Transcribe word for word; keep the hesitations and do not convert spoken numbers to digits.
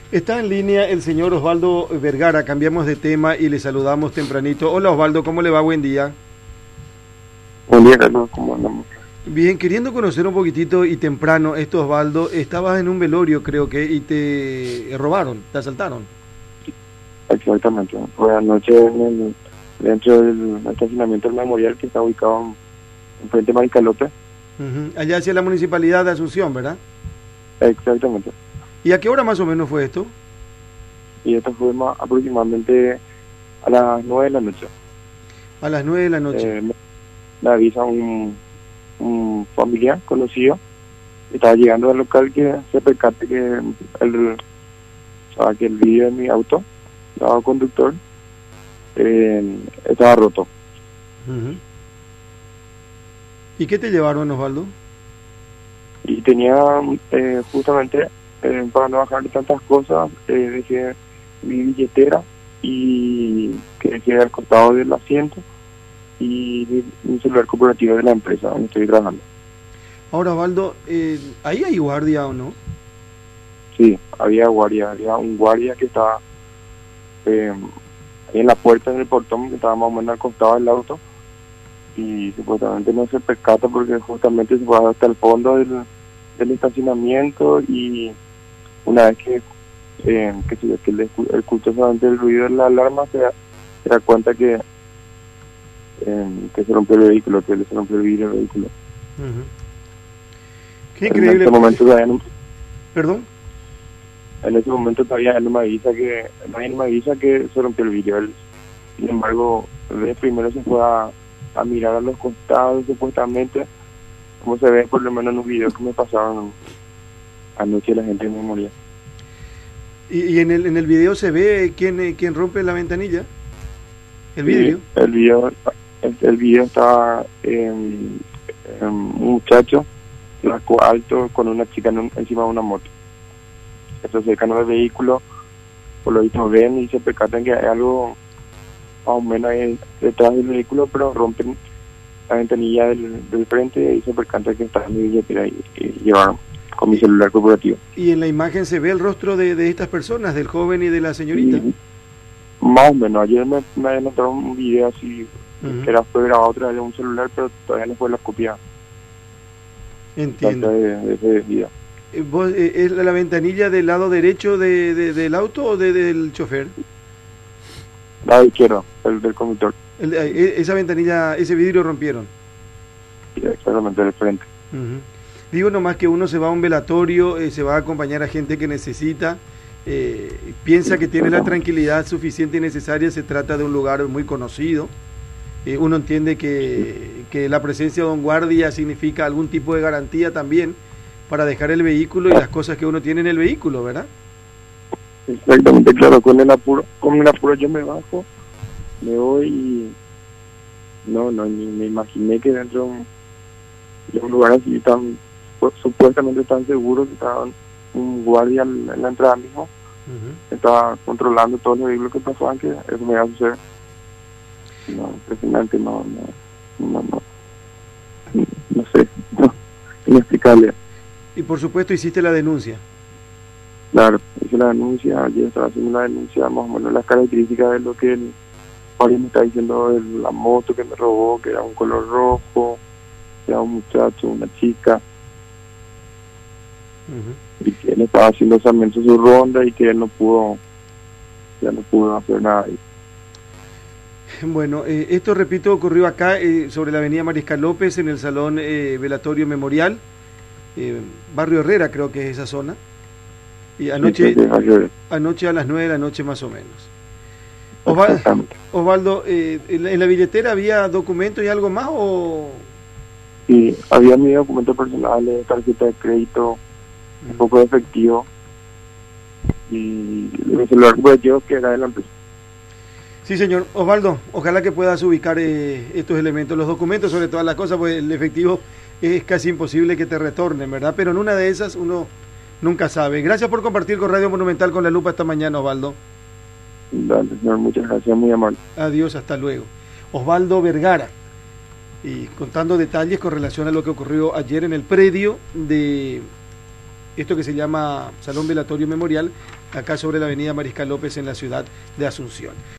Está en línea el señor Osvaldo Vergara, cambiamos de tema y le saludamos tempranito. Hola Osvaldo, ¿cómo le va? Buen día. Buen día, Carlos, ¿cómo andamos? Bien, queriendo conocer un poquitito y temprano esto, Osvaldo, estabas en un velorio creo que y te robaron, te asaltaron. Exactamente, fue anoche en el, dentro del estacionamiento del memorial que está ubicado en, en frente a Maricalope. Uh-huh. Allá hacia la municipalidad de Asunción, ¿verdad? Exactamente. ¿Y a qué hora más o menos fue esto? Y esto fue más aproximadamente a las nueve de la noche. A las nueve de la noche. Eh, me, me avisa un, un familiar conocido que estaba llegando al local que se percate que el, o sea, que el vidrio de mi auto, el conductor, eh, estaba roto. Uh-huh. ¿Y qué te llevaron, Osvaldo? Y tenía eh, justamente, eh, para no bajar tantas cosas, eh, dejé mi billetera y que dejé al costado del asiento y mi, mi celular corporativo de la empresa donde estoy trabajando. Ahora, Osvaldo, eh, ¿ahí hay guardia o no? Sí, había guardia, había un guardia que estaba eh, ahí en la puerta, en el portón, que estaba más o menos al costado del auto, y supuestamente no se percata porque justamente se fue hasta el fondo del, del estacionamiento, y una vez que eh, que, se, que le escuchó solamente el ruido de la alarma, se da, se da cuenta que eh, que se rompió el vehículo, que se rompió el vidrio del vehículo. Uh-huh. Qué increíble. En este momento todavía no, ¿Perdón? En ese momento todavía no me avisa que nadie me avisa que se rompió el vidrio. Él, sin embargo, él primero se fue a, a mirar a los costados, supuestamente, como se ve por lo menos en los videos que me pasaron anoche la gente en memoria. ¿Y, y en el en el video se ve quién quién rompe la ventanilla? ¿El vidrio? Sí, el video, el, el video está en, en un muchacho blanco alto con una chica en un, encima de una moto. Se acercan al vehículo, por lo visto ven y se percatan que hay algo más o menos ahí detrás del vehículo, pero rompen la ventanilla del, del frente y se percatan que está en mi billetera y, y llevaron con mi celular corporativo. ¿Y en la imagen se ve el rostro de, de estas personas, del joven y de la señorita? Y, más o menos, ayer me, me mostraron un video así, uh-huh, que era, fue grabado otra vez de un celular, pero todavía no fue la copia. Entiendo. De, de ese video. ¿Vos, eh, ¿Es la ventanilla del lado derecho de, de, del auto o de, del chofer? Lado izquierdo, el del conductor. El, eh, esa ventanilla, ese vidrio rompieron. Sí, exactamente, del frente. Uh-huh. Digo nomás que uno se va a un velatorio, eh, se va a acompañar a gente que necesita, eh, piensa sí, que tiene la tranquilidad suficiente y necesaria, se trata de un lugar muy conocido. Eh, uno entiende que, que la presencia de un guardia significa algún tipo de garantía también para dejar el vehículo y las cosas que uno tiene en el vehículo, ¿verdad? Exactamente, claro, con el apuro, con el apuro yo me bajo, me voy y no, no, ni me imaginé que dentro de un, de un lugar así tan, pues, supuestamente tan seguro, que estaba un guardia en la entrada mismo, uh-huh, estaba controlando todos los vehículos que pasaban, que eso me iba a suceder. No, impresionante, no, no, no, no, no, no sé, no, inexplicable. Y por supuesto hiciste la denuncia. Claro, hice la denuncia, ayer estaba haciendo una denuncia, más o menos las características de lo que el guardia me está diciendo de la moto que me robó, que era un color rojo, que era un muchacho, una chica, uh-huh, y que él estaba haciendo también su ronda y que él no pudo, ya no pudo hacer nada ahí. Bueno, eh, esto, repito, ocurrió acá eh, sobre la avenida Mariscal López, en el Salón eh, Velatorio Memorial, eh, Barrio Herrera creo que es esa zona, y anoche, sí, sí, sí, anoche a las nueve de la noche más o menos. Osvaldo, Osvaldo eh, ¿en, la, ¿en la billetera había documentos y algo más o...? Sí, había mis documentos personales, tarjeta de crédito, uh-huh, un poco de efectivo, y el celular corporativo que era de la empresa. Sí, señor. Osvaldo, ojalá que puedas ubicar eh, estos elementos, los documentos sobre todas las cosas, pues el efectivo es casi imposible que te retornen, ¿verdad? Pero en una de esas uno nunca sabe. Gracias por compartir con Radio Monumental con La Lupa esta mañana, Osvaldo. Dale, señor, muchas gracias, muy amable. Adiós, hasta luego. Osvaldo Vergara, y contando detalles con relación a lo que ocurrió ayer en el predio de esto que se llama Salón Velatorio Memorial, acá sobre la avenida Mariscal López en la ciudad de Asunción.